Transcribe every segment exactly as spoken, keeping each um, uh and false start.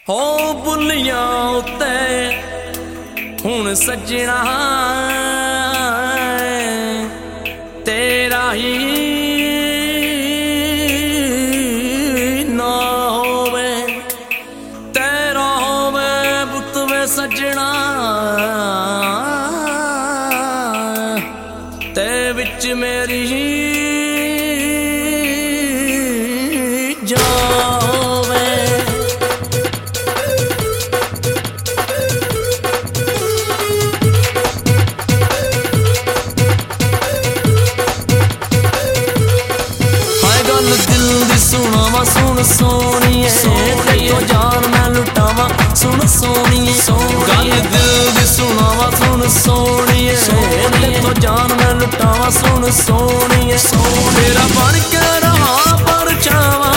हो बुलियां उत्ते हुण सजना तेरा ही ना होवे, तेरा होवे पुत वे सजना ते विच मेरी सुनावा सुन सोनिए तेरी जान मैं लुटावा सुन सोनिए गल दिल दी सुनावा सुन सोनिए तेरी जान मैं लुटावा सुन सोनिए तेरा बन के रहा परछावा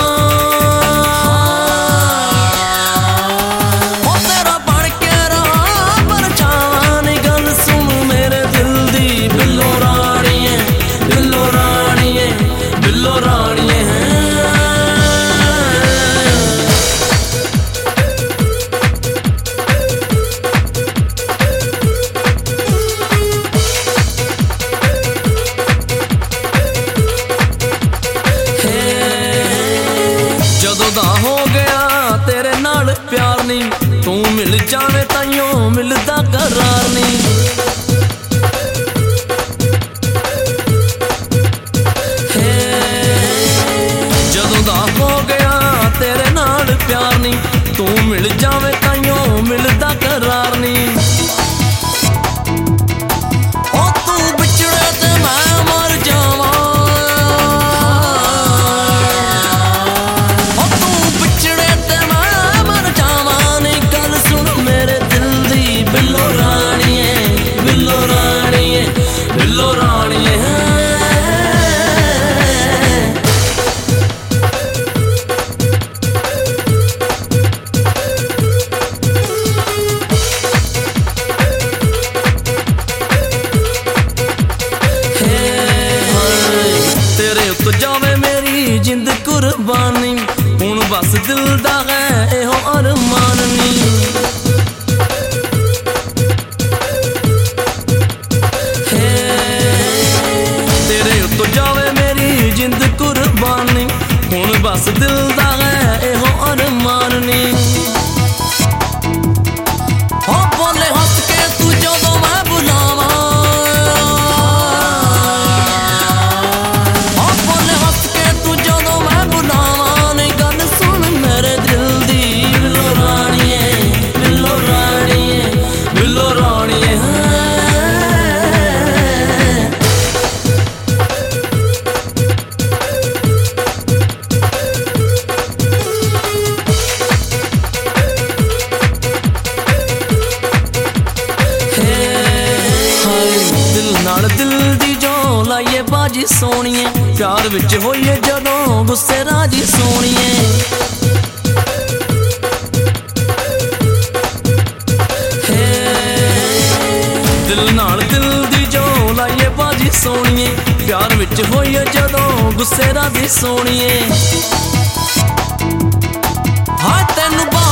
तेरा बन के रहा परछावा नी गल सुन मेरे दिल दी बिल्लो राणीए बिल्लो राणीए बिल्लो राणीए हो गया तेरे नाल प्यार नी तू मिल जावे ताइयों मिलदा करार नी जदों दा हो गया तेरे नाल प्यार नी तू मिल जावे ताइयों मिलदा करार नी ओ तू बिछड़े ते मैं मर जावां जावे मेरी जिंद कुर्बानी हुण बस दिल दा है एहो अरमान नी तेरे उत्तो जावे मेरी जिंद कुर्बानी हुण बस दिल दा है एहो अरमान नी हो बोले हंस के तू जदों मैं बुलावा नाल दिल दी जो लाइए बाजी सोनिए प्यार विच होइए जदों गुस्से राजी सोनिए दिल नाल दिल दी जो लाइए बाजी सोनिए प्यार विच होइए जदों गुस्से राजी सोनिए हां तेनू